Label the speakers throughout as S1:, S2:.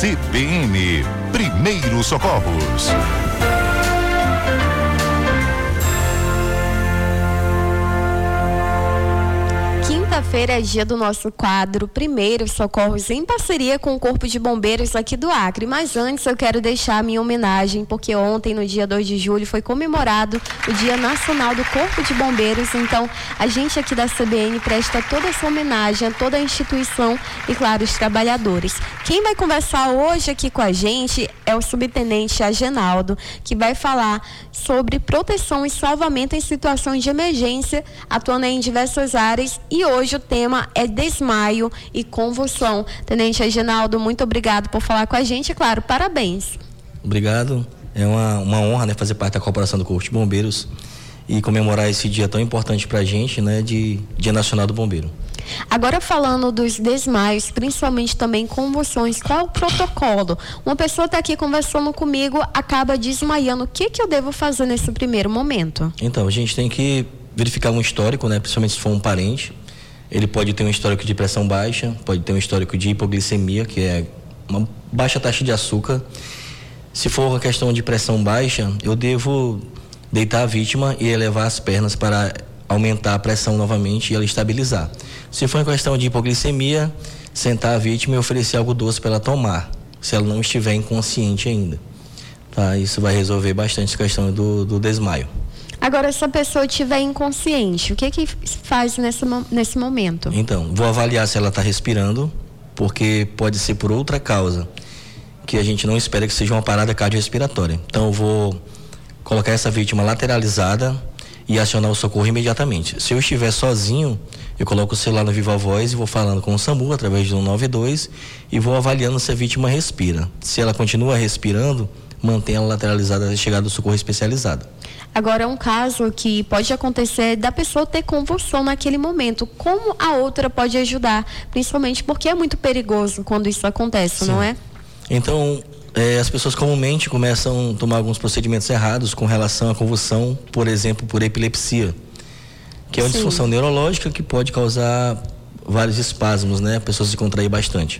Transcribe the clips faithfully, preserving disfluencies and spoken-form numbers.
S1: C B N, Primeiros Socorros.
S2: Quinta-feira é dia do nosso quadro Primeiros Socorros, em parceria com o Corpo de Bombeiros aqui do Acre. Mas antes eu quero deixar a minha homenagem, porque ontem, no dia dois de julho, foi comemorado o Dia Nacional do Corpo de Bombeiros. Então, a gente aqui da C B N presta toda essa homenagem a toda a instituição e, claro, os trabalhadores. Quem vai conversar hoje aqui com a gente é o subtenente Agenaldo, que vai falar sobre proteção e salvamento em situações de emergência, atuando em diversas áreas. E hoje o tema é desmaio e convulsão. Tenente Agenaldo, muito obrigado por falar com a gente. E, claro, parabéns.
S3: Obrigado. É uma, uma honra, né, fazer parte da Corporação do Corpo de Bombeiros e comemorar esse dia tão importante para a gente, né, de Dia Nacional do Bombeiro.
S2: Agora, falando dos desmaios, principalmente também convulsões, qual é o protocolo? Uma pessoa está aqui conversando comigo, acaba desmaiando. O que, que eu devo fazer nesse primeiro momento?
S3: Então, a gente tem que verificar um histórico, né, principalmente se for um parente. Ele pode ter um histórico de pressão baixa, pode ter um histórico de hipoglicemia, que é uma baixa taxa de açúcar. Se for uma questão de pressão baixa, eu devo deitar a vítima e elevar as pernas para aumentar a pressão novamente e ela estabilizar. Se for uma questão de hipoglicemia, sentar a vítima e oferecer algo doce para ela tomar, se ela não estiver inconsciente ainda. Tá? Isso vai resolver bastante a questão do, do desmaio.
S2: Agora, se a pessoa estiver inconsciente, o que que faz nesse, nesse momento?
S3: Então, vou avaliar se ela está respirando, porque pode ser por outra causa, que a gente não espera que seja uma parada cardiorrespiratória. Então, eu vou colocar essa vítima lateralizada e acionar o socorro imediatamente. Se eu estiver sozinho, eu coloco o celular no Viva Voz e vou falando com o SAMU através do um nove dois e vou avaliando se a vítima respira. Se ela continua respirando, mantenha ela lateralizada até chegar do socorro especializado.
S2: Agora, um caso que pode acontecer da pessoa ter convulsão naquele momento. Como a outra pode ajudar? Principalmente porque é muito perigoso quando isso acontece, Sim. não é?
S3: Então, é, as pessoas comumente começam a tomar alguns procedimentos errados com relação à convulsão, por exemplo, por epilepsia, que é uma Sim. disfunção neurológica que pode causar vários espasmos, né? A pessoa se contrair bastante.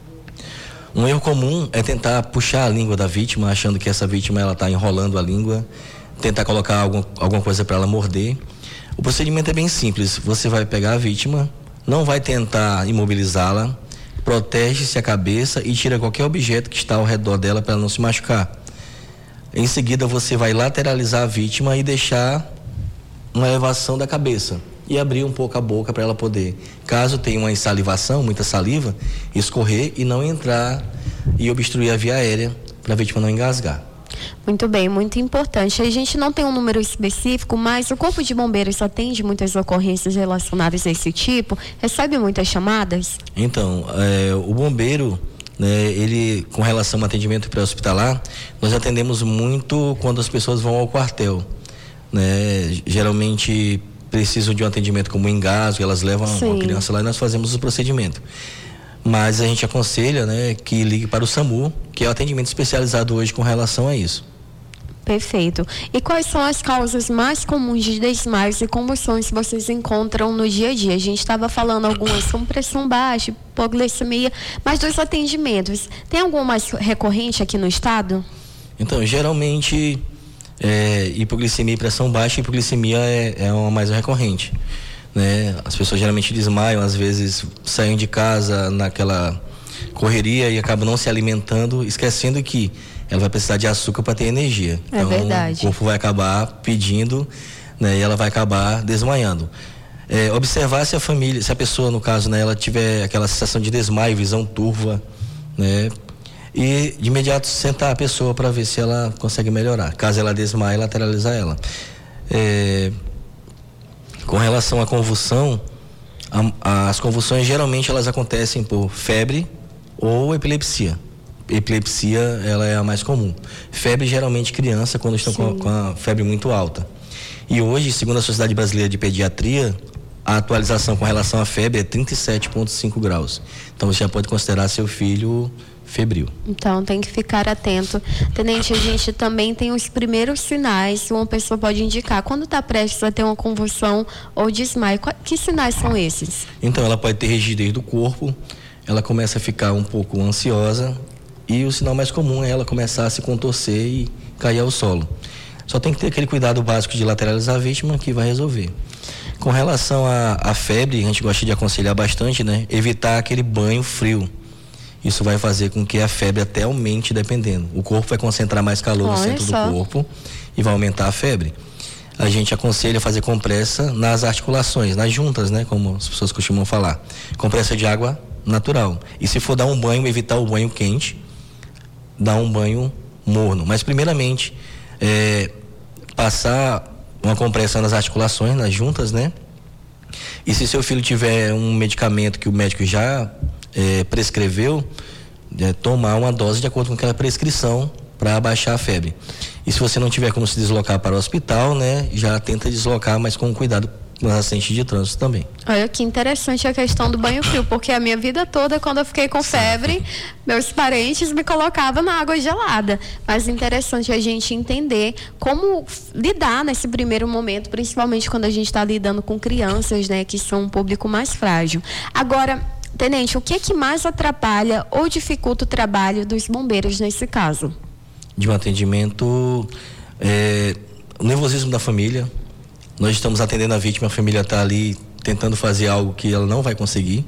S3: Um erro comum é tentar puxar a língua da vítima, achando que essa vítima ela está enrolando a língua, tentar colocar algum, alguma coisa para ela morder. O procedimento é bem simples. Você vai pegar a vítima, não vai tentar imobilizá-la, protege-se a cabeça e tira qualquer objeto que está ao redor dela para ela não se machucar. Em seguida, você vai lateralizar a vítima e deixar uma elevação da cabeça e abrir um pouco a boca para ela poder, caso tenha uma salivação, muita saliva, escorrer e não entrar e obstruir a via aérea para a vítima não engasgar.
S2: Muito bem, muito importante. A gente não tem um número específico, mas o Corpo de Bombeiros atende muitas ocorrências relacionadas a esse tipo? Recebe muitas chamadas?
S3: Então, é, o bombeiro, né, ele, com relação ao atendimento pré-hospitalar, nós atendemos muito quando as pessoas vão ao quartel, né? Geralmente precisam de um atendimento como engasgo, elas levam Sim. a criança lá e nós fazemos o procedimento. Mas a gente aconselha, né, que ligue para o SAMU, que é o atendimento especializado hoje com relação a isso.
S2: Perfeito. E quais são as causas mais comuns de desmaios e convulsões que vocês encontram no dia a dia? A gente estava falando algumas com pressão baixa, hipoglicemia, mas dos atendimentos, tem algum mais recorrente aqui no estado?
S3: Então, geralmente, é, hipoglicemia e pressão baixa, hipoglicemia é, é uma mais recorrente. Né? As pessoas geralmente desmaiam, às vezes saem de casa naquela correria e acabam não se alimentando, esquecendo que ela vai precisar de açúcar para ter energia.
S2: É
S3: então,
S2: verdade.
S3: O corpo vai acabar pedindo, né? E ela vai acabar desmaiando. É, observar se a família, se a pessoa, no caso, né, ela tiver aquela sensação de desmaio, visão turva, né? E de imediato sentar a pessoa para ver se ela consegue melhorar. Caso ela desmaie, lateralizar ela. É, Com relação à convulsão, a, as convulsões geralmente elas acontecem por febre ou epilepsia. Epilepsia, ela é a mais comum. Febre, geralmente criança, quando estão com a, com a febre muito alta. E hoje, segundo a Sociedade Brasileira de Pediatria, a atualização com relação à febre é trinta e sete vírgula cinco graus. Então você já pode considerar seu filho febril.
S2: Então tem que ficar atento. Tenente, a gente também tem os primeiros sinais que uma pessoa pode indicar quando está prestes a ter uma convulsão ou desmaio. Que sinais são esses?
S3: Então ela pode ter rigidez do corpo, ela começa a ficar um pouco ansiosa e o sinal mais comum é ela começar a se contorcer e cair ao solo. Só tem que ter aquele cuidado básico de lateralizar a vítima que vai resolver. Com relação à, à febre, a gente gosta de aconselhar bastante, né? Evitar aquele banho frio. Isso vai fazer com que a febre até aumente dependendo. O corpo vai concentrar mais calor no
S2: Olha
S3: centro
S2: só.
S3: do corpo e vai aumentar a febre. A gente aconselha fazer compressa nas articulações, nas juntas, né? Como as pessoas costumam falar. Compressa de água natural. E se for dar um banho, evitar o banho quente, dar um banho morno. Mas primeiramente, é, passar uma compressão nas articulações, nas juntas, né? E se seu filho tiver um medicamento que o médico já é, prescreveu, é, tomar uma dose de acordo com aquela prescrição para abaixar a febre. E se você não tiver como se deslocar para o hospital, né? Já tenta deslocar, mas com cuidado nos acidentes de trânsito também.
S2: Olha que interessante a questão do banho frio, porque a minha vida toda, quando eu fiquei com febre, meus parentes me colocavam na água gelada. Mas interessante a gente entender como lidar nesse primeiro momento, principalmente quando a gente está lidando com crianças, né, que são um público mais frágil. Agora, tenente, o que é que mais atrapalha ou dificulta o trabalho dos bombeiros nesse caso?
S3: De um atendimento, é, o nervosismo da família. Nós estamos atendendo a vítima, a família está ali tentando fazer algo que ela não vai conseguir.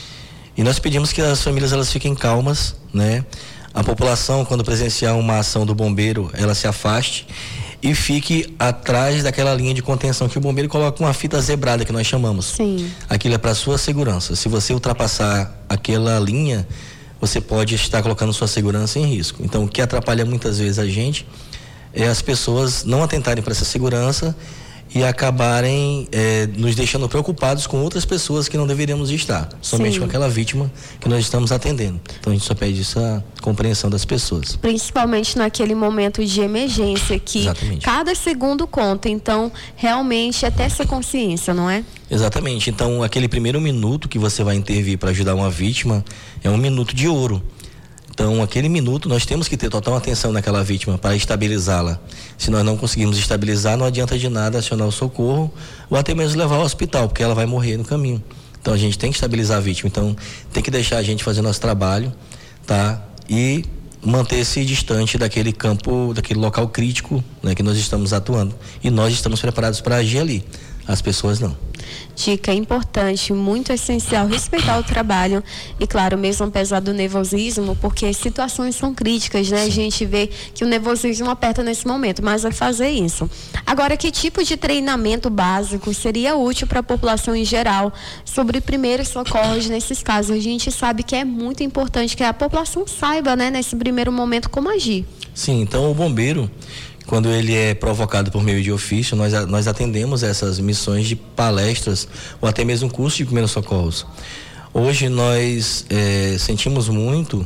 S3: E nós pedimos que as famílias elas fiquem calmas, né? A população, quando presenciar uma ação do bombeiro, ela se afaste e fique atrás daquela linha de contenção que o bombeiro coloca uma fita zebrada que nós chamamos.
S2: Sim.
S3: Aquilo é para sua segurança. Se você ultrapassar aquela linha, você pode estar colocando sua segurança em risco. Então, o que atrapalha muitas vezes a gente é as pessoas não atentarem para essa segurança e acabarem eh, nos deixando preocupados com outras pessoas que não deveríamos estar, somente
S2: Sim.
S3: com aquela vítima que nós estamos atendendo. Então a gente só pede essa compreensão das pessoas.
S2: Principalmente naquele momento de emergência que
S3: Exatamente.
S2: Cada segundo conta, então realmente é ter essa consciência, não é?
S3: Exatamente. Então aquele primeiro minuto que você vai intervir para ajudar uma vítima é um minuto de ouro. Então, aquele minuto, nós temos que ter total atenção naquela vítima para estabilizá-la. Se nós não conseguirmos estabilizar, não adianta de nada acionar o socorro ou até mesmo levar ao hospital, porque ela vai morrer no caminho. Então, a gente tem que estabilizar a vítima. Então, tem que deixar a gente fazer nosso trabalho, tá? E manter-se distante daquele campo, daquele local crítico, né, que nós estamos atuando. E nós estamos preparados para agir ali. As pessoas não.
S2: Dica importante, muito essencial, respeitar o trabalho e, claro, mesmo apesar do nervosismo, porque situações são críticas, né? Sim. A gente vê que o nervosismo aperta nesse momento, mas é fazer isso. Agora, que tipo de treinamento básico seria útil para a população em geral sobre primeiros socorros nesses casos? A gente sabe que é muito importante que a população saiba, né, nesse primeiro momento, como agir.
S3: Sim, então o bombeiro, quando ele é provocado por meio de ofício, nós, nós atendemos essas missões de palestras ou até mesmo curso de primeiros socorros. Hoje nós é, sentimos muito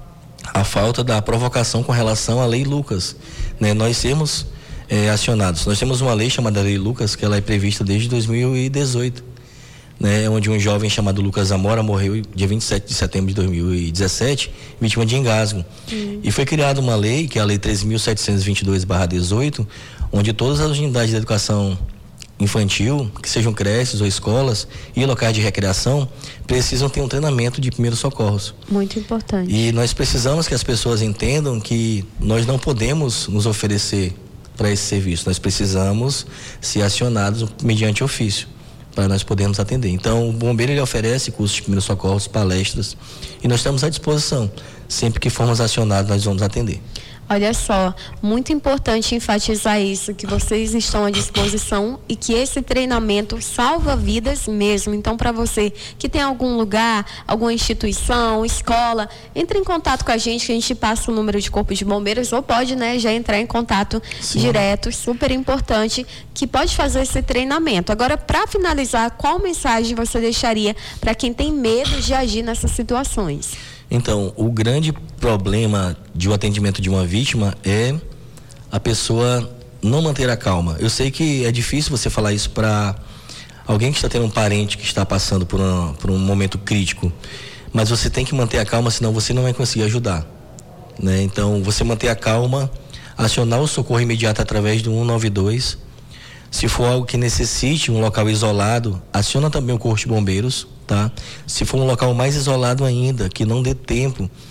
S3: a falta da provocação com relação à Lei Lucas, né? Nós sermos é, acionados. Nós temos uma lei chamada Lei Lucas, que ela é prevista desde dois mil e dezoito, né? Onde um jovem chamado Lucas Amora morreu dia vinte e sete de setembro de dois mil e dezessete, vítima de engasgo. Hum. E foi criada uma lei, que é a Lei treze mil setecentos e vinte e dois barra dezoito, onde todas as unidades de educação infantil, que sejam creches ou escolas e locais de recreação, precisam ter um treinamento de primeiros socorros.
S2: Muito importante.
S3: E nós precisamos que as pessoas entendam que nós não podemos nos oferecer para esse serviço. Nós precisamos ser acionados mediante ofício, para nós podermos atender. Então, o bombeiro ele oferece cursos de primeiros socorros, palestras, e nós estamos à disposição. Sempre que formos acionados, nós vamos atender.
S2: Olha só, muito importante enfatizar isso, que vocês estão à disposição e que esse treinamento salva vidas mesmo. Então, para você que tem algum lugar, alguma instituição, escola, entre em contato com a gente, que a gente passa o número de corpo de bombeiros, ou pode, né, já entrar em contato Sim. direto, super importante, que pode fazer esse treinamento. Agora, para finalizar, qual mensagem você deixaria para quem tem medo de agir nessas situações?
S3: Então, o grande problema de um atendimento de uma vítima é a pessoa não manter a calma. Eu sei que é difícil você falar isso para alguém que está tendo um parente que está passando por, uma, por um momento crítico, mas você tem que manter a calma, senão você não vai conseguir ajudar, né? Então, você manter a calma, acionar o socorro imediato através do um nove dois. Se for algo que necessite um local isolado, aciona também o corpo de bombeiros, tá? Se for um local mais isolado ainda, que não dê tempo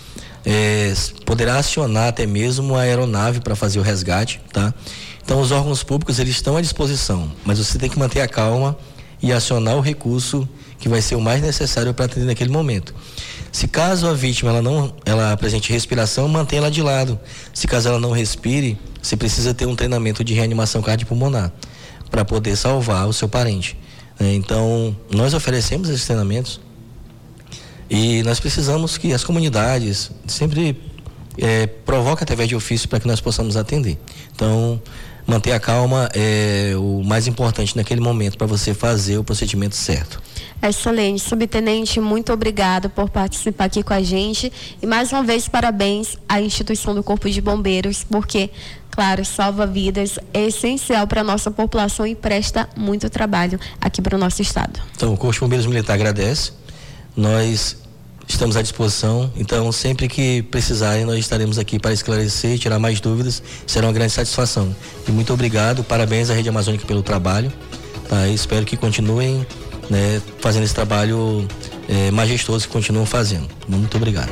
S3: é, poderá acionar até mesmo a aeronave para fazer o resgate, tá? Então os órgãos públicos eles estão à disposição, mas você tem que manter a calma e acionar o recurso que vai ser o mais necessário para atender naquele momento. Se caso a vítima ela não, ela apresente respiração, mantenha ela de lado. Se caso ela não respire, você precisa ter um treinamento de reanimação cardiopulmonar para poder salvar o seu parente. Então nós oferecemos esses treinamentos e nós precisamos que as comunidades sempre é, provoquem através de ofício para que nós possamos atender. Então manter a calma é o mais importante naquele momento para você fazer o procedimento certo.
S2: Excelente, subtenente, muito obrigada por participar aqui com a gente e mais uma vez parabéns à instituição do Corpo de Bombeiros, porque, claro, salva vidas, é essencial para a nossa população e presta muito trabalho aqui para o nosso estado.
S3: Então o Corpo de Bombeiros Militar agradece, nós estamos à disposição, então sempre que precisarem nós estaremos aqui para esclarecer e tirar mais dúvidas, será uma grande satisfação. E muito obrigado, parabéns à Rede Amazônica pelo trabalho, tá? E espero que continuem, né, fazendo esse trabalho é, majestoso que continuam fazendo. Muito obrigado.